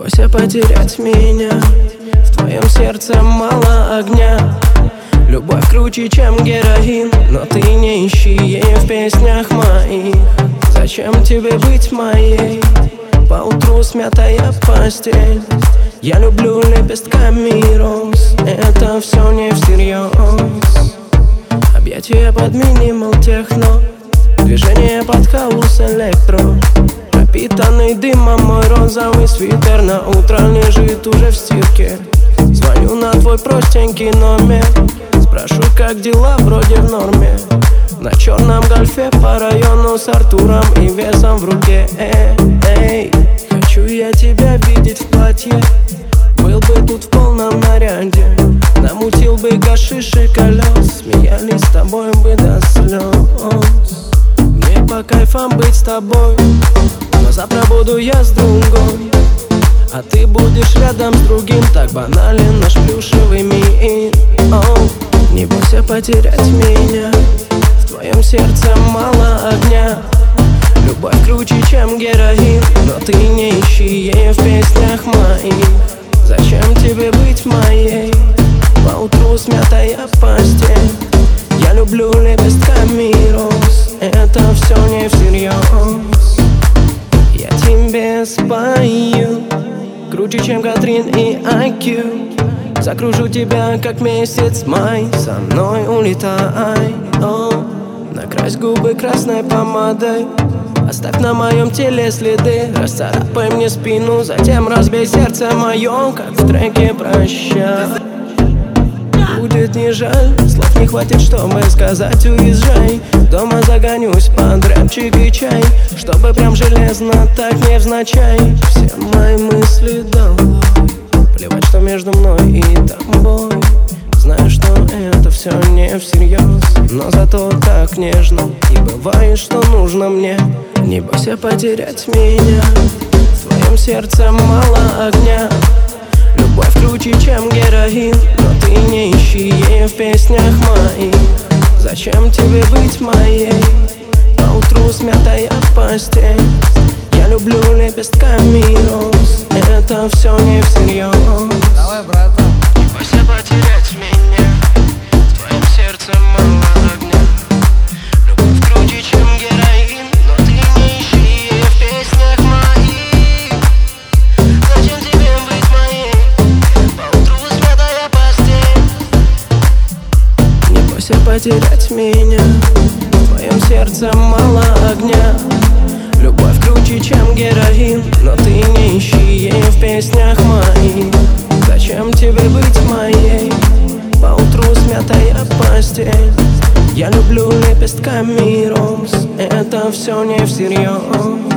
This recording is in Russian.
бойся потерять меня, в твоем сердце мало огня. Любовь круче, чем героин, но ты не ищи ее в песнях моих. Зачем тебе быть моей? Поутру смятая постель. Я люблю лепестками роз, это все не всерьез. Объятия под минимал техно, движение под хаус электро. Пропитанный дымом мой розовый свитер на утро лежит уже в стирке. Звоню на твой простенький номер, спрашиваю, как дела, вроде в норме. На черном гольфе по району с Артуром и весом в руке. Эй, хочу я тебя видеть в платье, был бы тут в полном наряде. Намутил бы гашиш и колес, смеялись с тобой бы до слез. Мне по кайфам быть с тобой, но завтра буду я с другой, а ты будешь рядом с другим. Так банален наш плюшевый мир. Не бойся потерять меня, в твоем сердце мало огня. Любовь круче, чем героин, но ты не ищи ее в песнях моих. Зачем тебе быть моей? Поутру смятая постель. Я люблю лепестками роз, это все не всерьез. Я тебе спою круче, чем Катрин и IQ. Закружу тебя, как месяц май, со мной улетай. Накрась губы красной помадой, оставь на моем теле следы. Расцарапай мне спину, затем разбей сердце мое, как в треке «Прощай». Будет не жаль, слов не хватит, чтобы сказать уезжай. Дома загонюсь под рэпчик и чай, чтобы прям железно, так невзначай. Все мои мысли долой, плевать, что между мной и тобой. Знаю, что это все не всерьез, но зато так нежно. И бывает, что нужно мне. Не бойся потерять меня, в твоем сердце мало огня. Любовь круче, чем героин, но ты не ищи ее в песнях моих. Зачем тебе быть моей? Поутру смятая постель. Я люблю лепестками роз, это все не всерьез. Давай, братан. Не бойся потерять меня, в твоем сердце мало огня. Любовь круче, чем героин, но ты не ищи ее в песнях моих. Зачем тебе быть моей? Поутру смятая постель. Не бойся потерять меня, в твоем сердце мало огня. Любовь круче, чем героин, но ты не ищи ее в песнях моих. Зачем тебе быть моей? Поутру смятая постель. Я люблю лепестками роз, это все не всерьез.